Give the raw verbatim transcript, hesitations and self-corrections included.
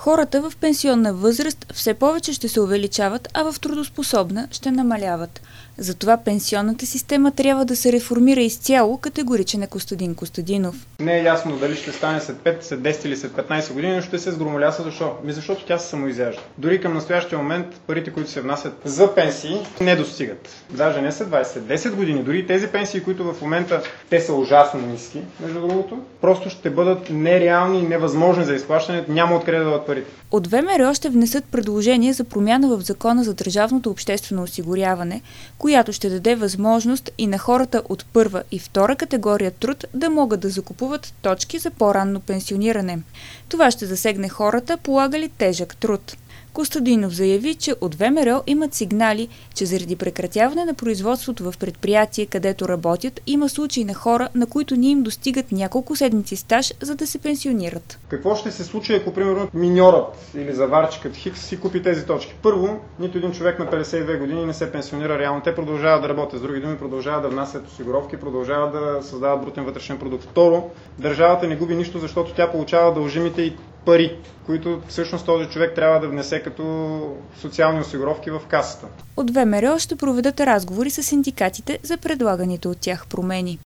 Хората в пенсионна възраст все повече ще се увеличават, а в трудоспособна ще намаляват. Затова пенсионната система трябва да се реформира изцяло, категоричен е Костадин Костадинов. Не е ясно дали ще стане след пет, след десет или след петнайсет години, но ще се сгромоляса. Защо? Ми защото тя се самоизяжда. Дори към настоящия момент парите, които се внасят за пенсии, не достигат. Даже не след двайсет, след десет години. Дори тези пенсии, които в момента те са ужасно ниски, между другото, просто ще бъдат нереални и невъзможни за изплащане. Няма откъде да дадат парите. От ВМРО ще внесат предложение за промяна в Закона за държавното обществено осигуряване, която ще даде възможност и на хората от първа и втора категория труд да могат да закупуват точки за по-ранно пенсиониране. Това ще засегне хората, полагали тежък труд. Костадинов заяви, че от ВМРО имат сигнали, че заради прекратяване на производството в предприятие, където работят, има случаи на хора, на които не им достигат няколко седмици стаж, за да се пенсионират. Какво ще се случи, ако примерно миньорът или заварчикът Хикс си купи тези точки? Първо, нито един човек на петдесет и две години не се пенсионира реално. Те продължават да работят. С други думи, продължават да внасят осигуровки, продължават да създават брутен вътрешен продукт. Второ, държавата не губи нищо, защото тя получава дължимите и пари, които всъщност този човек трябва да внесе като социални осигуровки в касата. От ВМРО ще проведат разговори с синдикатите за предлаганите от тях промени.